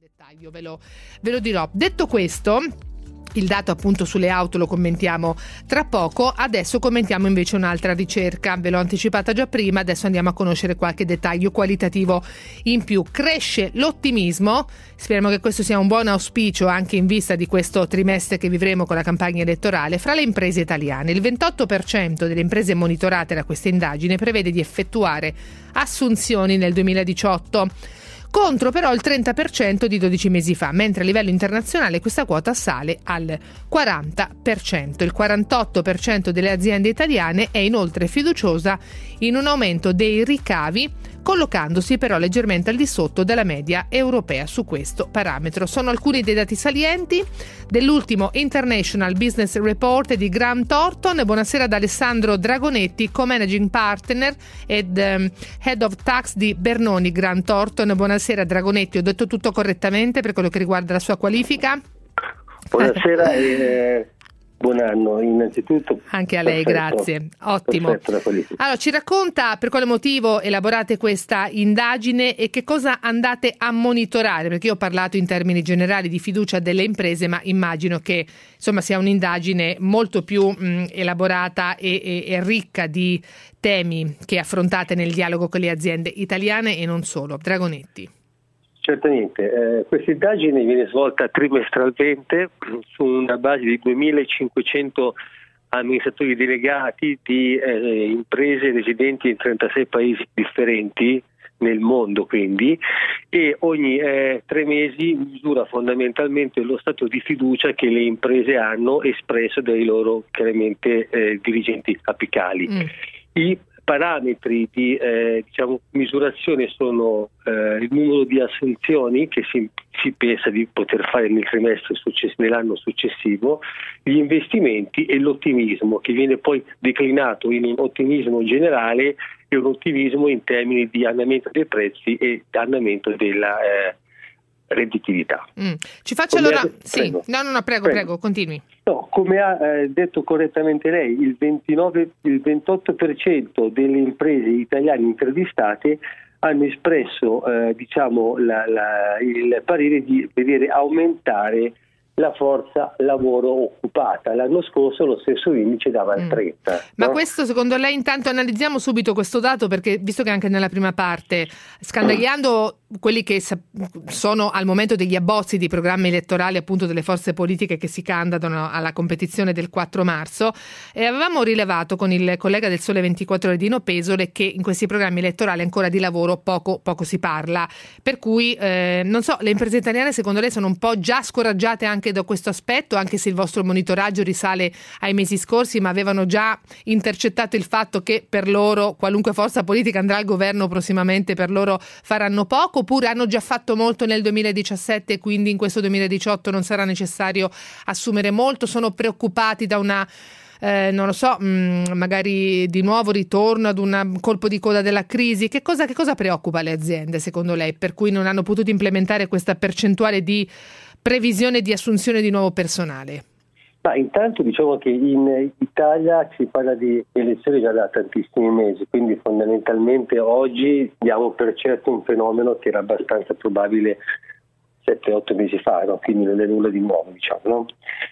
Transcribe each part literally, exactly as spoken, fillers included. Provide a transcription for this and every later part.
Dettaglio ve lo, ve lo dirò. Detto questo, il dato appunto sulle auto lo commentiamo tra poco. Adesso commentiamo invece un'altra ricerca, ve l'ho anticipata già prima, adesso andiamo a conoscere qualche dettaglio qualitativo in più. Cresce l'ottimismo, speriamo che questo sia un buon auspicio anche in vista di questo trimestre che vivremo con la campagna elettorale, fra le imprese italiane. Il ventotto per cento delle imprese monitorate da questa indagine prevede di effettuare assunzioni nel duemiladiciotto, contro però il trenta per cento di dodici mesi fa, mentre a livello internazionale questa quota sale al quaranta per cento. Il quarantotto per cento delle aziende italiane è inoltre fiduciosa in un aumento dei ricavi, collocandosi però leggermente al di sotto della media europea su questo parametro. Sono alcuni dei dati salienti dell'ultimo International Business Report di Grant Thornton. Buonasera ad Alessandro Dragonetti, co-managing partner ed um, head of tax di Bernoni Grant Thornton. Buonasera Dragonetti, ho detto tutto correttamente per quello che riguarda la sua qualifica? Buonasera e buon anno innanzitutto. Anche a lei, perfetto, grazie. Ottimo. Allora, ci racconta per quale motivo elaborate questa indagine e che cosa andate a monitorare, perché io ho parlato in termini generali di fiducia delle imprese, ma immagino che insomma sia un'indagine molto più mh, elaborata e, e, e ricca di temi che affrontate nel dialogo con le aziende italiane e non solo. Dragonetti. Certamente, eh, questa indagine viene svolta trimestralmente su una base di duemilacinquecento amministratori delegati di eh, imprese residenti in trentasei paesi differenti nel mondo, quindi, e ogni eh, tre mesi misura fondamentalmente lo stato di fiducia che le imprese hanno espresso dai loro chiaramente eh, dirigenti apicali. Mm. I parametri di eh, diciamo, misurazione sono eh, il numero di assunzioni che si, si pensa di poter fare nel trimestre success- nell'anno successivo, gli investimenti e l'ottimismo, che viene poi declinato in un ottimismo generale e un ottimismo in termini di andamento dei prezzi e andamento della eh, redditività. Mm. Ci faccia come allora sì. Prego. No, no, no, prego, prego, prego, continui. No, come ha eh, detto correttamente lei, il ventinove, il ventotto per cento delle imprese italiane intervistate hanno espresso eh, diciamo la, la, il parere di vedere aumentare la forza lavoro occupata. L'anno scorso lo stesso indice dava il trenta. Mm. Ma no? questo secondo lei, intanto analizziamo subito questo dato, perché visto che anche nella prima parte, scandagliando mm. quelli che sono al momento degli abbozzi di programmi elettorali appunto delle forze politiche che si candidano alla competizione del quattro marzo, e avevamo rilevato con il collega del Sole ventiquattro Ore Dino Pesole che in questi programmi elettorali ancora di lavoro poco, poco si parla, per cui eh, non so, le imprese italiane secondo lei sono un po' già scoraggiate anche da questo aspetto, anche se il vostro monitoraggio risale ai mesi scorsi, ma avevano già intercettato il fatto che per loro, qualunque forza politica andrà al governo prossimamente, per loro faranno poco, oppure hanno già fatto molto nel duemiladiciassette e quindi in questo duemiladiciotto non sarà necessario assumere molto? Sono preoccupati da una Eh, non lo so, mh, magari di nuovo ritorno ad un colpo di coda della crisi? Che cosa, che cosa preoccupa le aziende secondo lei, per cui non hanno potuto implementare questa percentuale di previsione di assunzione di nuovo personale? Ma intanto diciamo che in Italia si parla di elezioni già da tantissimi mesi, quindi fondamentalmente oggi diamo per certo un fenomeno che era abbastanza probabile sette otto mesi fa, no? Quindi non è nulla di nuovo, diciamo, no?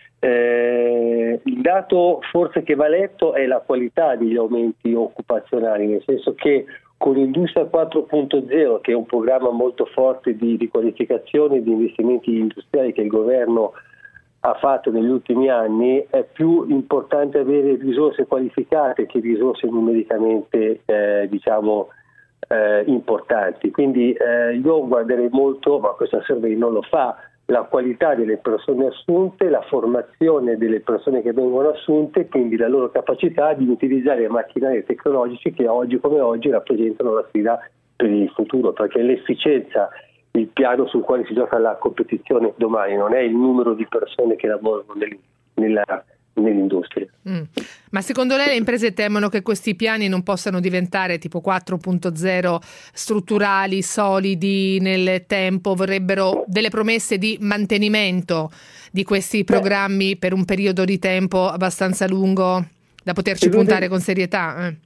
Eh, il dato forse che va letto è la qualità degli aumenti occupazionali, nel senso che con Industria quattro punto zero, che è un programma molto forte di riqualificazione e di investimenti industriali che il governo ha fatto negli ultimi anni, è più importante avere risorse qualificate che risorse numericamente eh, diciamo eh, importanti. Quindi eh, io guarderei molto, ma questa survey non lo fa, la qualità delle persone assunte, la formazione delle persone che vengono assunte, quindi la loro capacità di utilizzare macchinari tecnologici che oggi come oggi rappresentano la sfida per il futuro, perché l'efficienza, il piano sul quale si gioca la competizione domani, non è il numero di persone che lavorano nel, nella, nell'industria. Mm. Ma secondo lei le imprese temono che questi piani non possano diventare tipo quattro punto zero strutturali, solidi nel tempo? Vorrebbero delle promesse di mantenimento di questi programmi Beh, per un periodo di tempo abbastanza lungo da poterci puntare con serietà? Eh.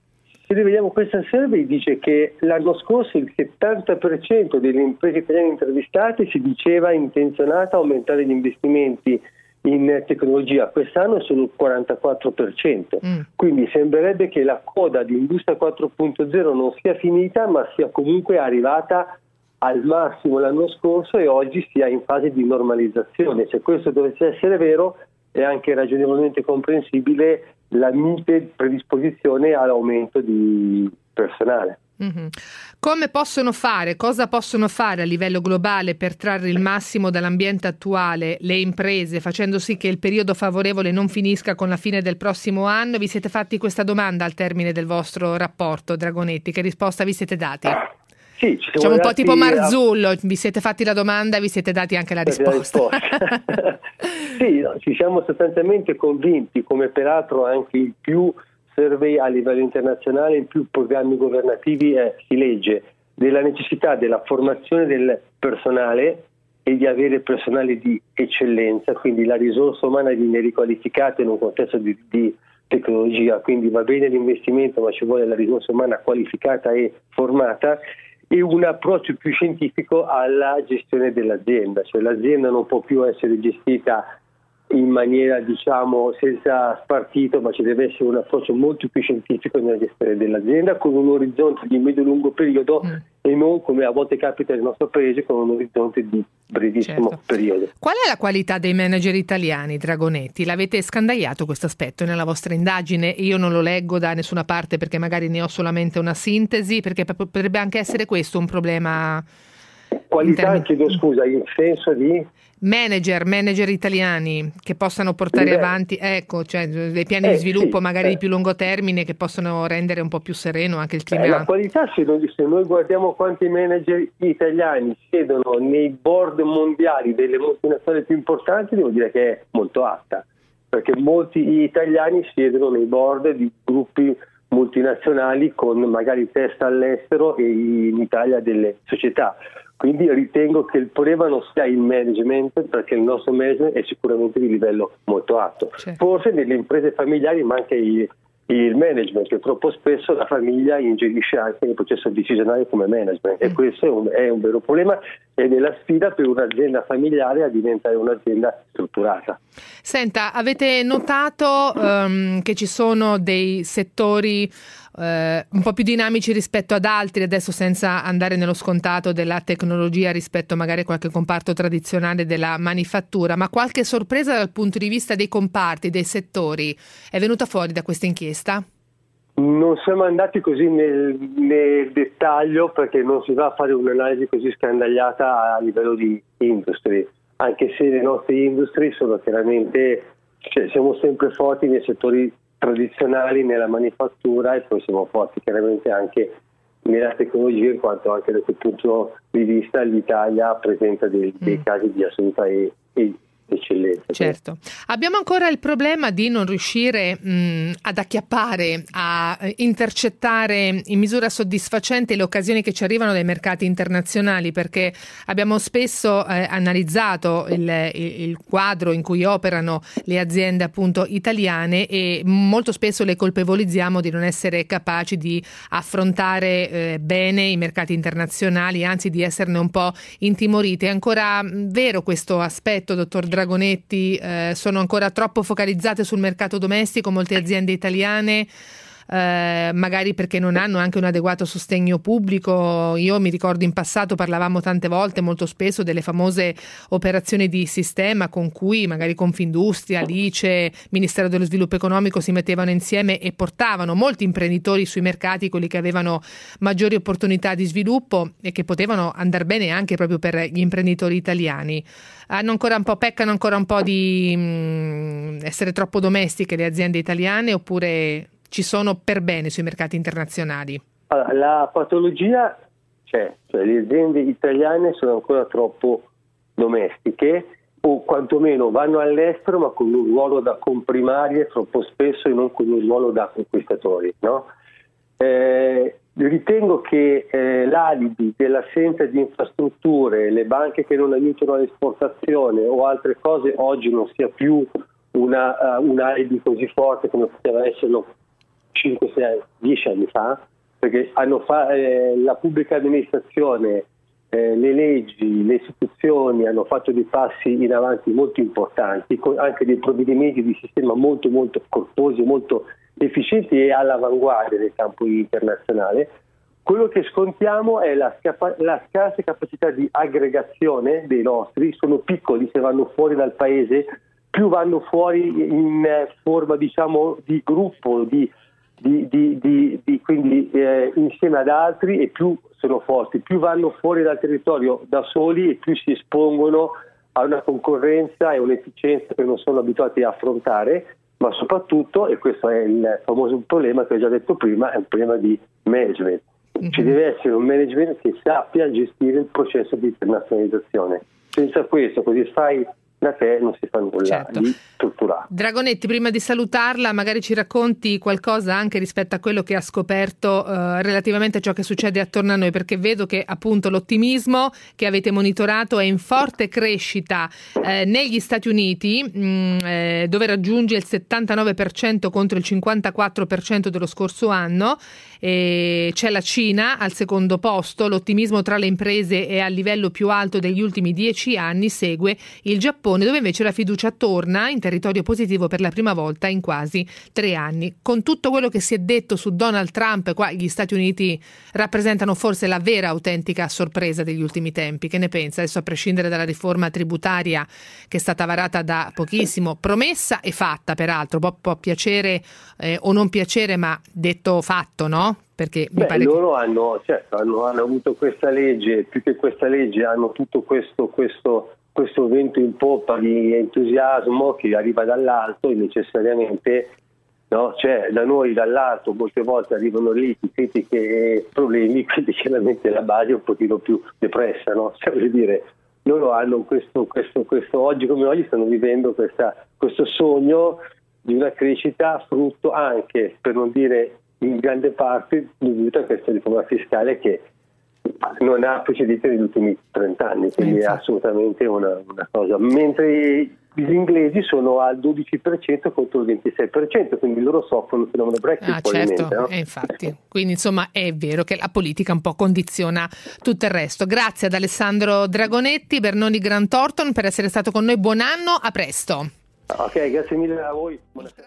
se rivediamo questa survey dice che l'anno scorso il settanta per cento delle imprese italiane intervistate si diceva intenzionata a aumentare gli investimenti in tecnologia, quest'anno sono il quarantaquattro per cento, mm. quindi sembrerebbe che la coda di Industria quattro punto zero non sia finita, ma sia comunque arrivata al massimo l'anno scorso e oggi sia in fase di normalizzazione. Se questo dovesse essere vero, è anche ragionevolmente comprensibile la mite predisposizione all'aumento di personale. Mm-hmm. Come possono fare, cosa possono fare a livello globale per trarre il massimo dall'ambiente attuale le imprese, facendo sì che il periodo favorevole non finisca con la fine del prossimo anno? Vi siete fatti questa domanda al termine del vostro rapporto, Dragonetti? Che risposta vi siete dati? Sì, ci diciamo un po' tipo Marzullo, vi siete fatti la domanda e vi siete dati anche la risposta. La risposta. Sì, no, ci siamo sostanzialmente convinti, come peraltro anche il più survey a livello internazionale, in più programmi governativi eh, si legge della necessità della formazione del personale e di avere personale di eccellenza, quindi la risorsa umana viene riqualificata in un contesto di, di tecnologia, quindi va bene l'investimento ma ci vuole la risorsa umana qualificata e formata, e un approccio più scientifico alla gestione dell'azienda, cioè l'azienda non può più essere gestita in maniera diciamo senza spartito, ma ci deve essere un approccio molto più scientifico nella gestione dell'azienda con un orizzonte di medio-lungo periodo mm. e non come a volte capita nel nostro paese con un orizzonte di brevissimo certo. periodo. Qual è la qualità dei manager italiani, Dragonetti? L'avete scandagliato questo aspetto nella vostra indagine? Io non lo leggo da nessuna parte perché magari ne ho solamente una sintesi, perché potrebbe anche essere questo un problema. Qualità, termini... chiedo scusa, in senso di? Manager, manager italiani che possano portare Beh. avanti, ecco, cioè dei piani eh, di sviluppo sì, magari eh. di più lungo termine che possono rendere un po' più sereno anche il clima. Eh, la qualità, se noi, se noi guardiamo quanti manager italiani siedono nei board mondiali delle multinazionali più importanti, devo dire che è molto alta, perché molti italiani siedono nei board di gruppi multinazionali con magari testa all'estero e in Italia delle società. Quindi ritengo che il problema non sia il management, perché il nostro management è sicuramente di livello molto alto. Certo. Forse nelle imprese familiari manca il, il management, che troppo spesso la famiglia ingerisce anche nel processo decisionale come management, mm. e questo è un, è un vero problema ed è la sfida per un'azienda familiare a diventare un'azienda strutturata. Senta, avete notato um, che ci sono dei settori Uh, un po' più dinamici rispetto ad altri, adesso senza andare nello scontato della tecnologia rispetto magari a qualche comparto tradizionale della manifattura, ma qualche sorpresa dal punto di vista dei comparti, dei settori è venuta fuori da questa inchiesta? Non siamo andati così nel, nel dettaglio perché non si va a fare un'analisi così scandagliata a livello di industrie, anche se le nostre industrie sono chiaramente, cioè, siamo sempre forti nei settori tradizionali, nella manifattura, e poi siamo forti chiaramente anche nella tecnologia, in quanto anche da quel punto di vista l'Italia presenta dei, dei mm. casi di assoluta e, e eccellenza. Certo. Abbiamo ancora il problema di non riuscire mh, ad acchiappare, a intercettare in misura soddisfacente le occasioni che ci arrivano dai mercati internazionali, perché abbiamo spesso eh, analizzato il, il, il quadro in cui operano le aziende appunto italiane e molto spesso le colpevolizziamo di non essere capaci di affrontare eh, bene i mercati internazionali, anzi di esserne un po' intimorite. È ancora mh, vero questo aspetto, dottor Dragonetti? Eh, sono ancora troppo focalizzate sul mercato domestico molte aziende italiane, eh, magari perché non hanno anche un adeguato sostegno pubblico. Io mi ricordo in passato parlavamo tante volte, molto spesso, delle famose operazioni di sistema con cui magari Confindustria, Alice, Ministero dello Sviluppo Economico si mettevano insieme e portavano molti imprenditori sui mercati, quelli che avevano maggiori opportunità di sviluppo e che potevano andare bene anche proprio per gli imprenditori italiani. Hanno ancora un po', peccano ancora un po' di mh, essere troppo domestiche le aziende italiane, oppure ci sono per bene sui mercati internazionali? Allora, la patologia c'è, cioè le aziende italiane sono ancora troppo domestiche, o quantomeno vanno all'estero ma con un ruolo da comprimarie troppo spesso e non con un ruolo da conquistatori, no? Eh, ritengo che eh, l'alibi dell'assenza di infrastrutture, le banche che non aiutano all'esportazione o altre cose oggi non sia più una, uh, un alibi così forte come poteva esserlo cinque sei dieci anni fa, perché hanno fa, eh, la pubblica amministrazione, eh, le leggi, le istituzioni hanno fatto dei passi in avanti molto importanti, con anche dei provvedimenti di sistema molto molto corposi, molto efficienti e all'avanguardia nel campo internazionale. Quello che scontiamo è la, scapa- la scarsa capacità di aggregazione dei nostri, sono piccoli, se vanno fuori dal paese, più vanno fuori in forma, diciamo, di gruppo, di, di, di, di, di quindi eh, insieme ad altri, e più sono forti, più vanno fuori dal territorio da soli e più si espongono a una concorrenza e un'efficienza che non sono abituati a affrontare, ma soprattutto, e questo è il famoso problema che ho già detto prima, è un problema di management. Ci deve essere un management che sappia gestire il processo di internazionalizzazione. Senza questo, così fai da te, non si fa nulla, certo, di strutturato. Dragonetti, prima di salutarla, magari ci racconti qualcosa anche rispetto a quello che ha scoperto eh, relativamente a ciò che succede attorno a noi, perché vedo che appunto l'ottimismo che avete monitorato è in forte crescita eh, negli Stati Uniti, mh, eh, dove raggiunge il settantanove per cento contro il cinquantaquattro per cento dello scorso anno. E c'è la Cina al secondo posto, l'ottimismo tra le imprese è al livello più alto degli ultimi dieci anni, segue il Giappone, dove invece la fiducia torna in territorio positivo per la prima volta in quasi tre anni. Con tutto quello che si è detto su Donald Trump, qua gli Stati Uniti rappresentano forse la vera autentica sorpresa degli ultimi tempi. Che ne pensa? Adesso, a prescindere dalla riforma tributaria che è stata varata da pochissimo, promessa e fatta peraltro, può, può piacere eh, o non piacere, ma detto fatto, no? Perché mi Beh, pare loro che... hanno, certo, hanno, hanno avuto questa legge, più che questa legge hanno tutto questo, questo, questo vento in poppa di entusiasmo che arriva dall'alto, e necessariamente, no? Cioè, da noi dall'alto molte volte arrivano lì critiche e problemi, quindi chiaramente la base è un pochino più depressa, no? Cioè, voglio dire, loro hanno questo, questo, questo oggi come oggi stanno vivendo questa, questo sogno di una crescita frutto anche, per non dire in grande parte, dovuta a questa riforma fiscale che non ha precedenti negli ultimi trent'anni, quindi è assolutamente una, una cosa. Mentre gli inglesi sono al dodici per cento contro il ventisei per cento, quindi loro soffrono il fenomeno Brexit. Ah, certo, no? eh, infatti. Quindi insomma è vero che la politica un po' condiziona tutto il resto. Grazie ad Alessandro Dragonetti, Bernoni Grant Thornton, per essere stato con noi. Buon anno, a presto. Ok, grazie mille a voi. Buonasera.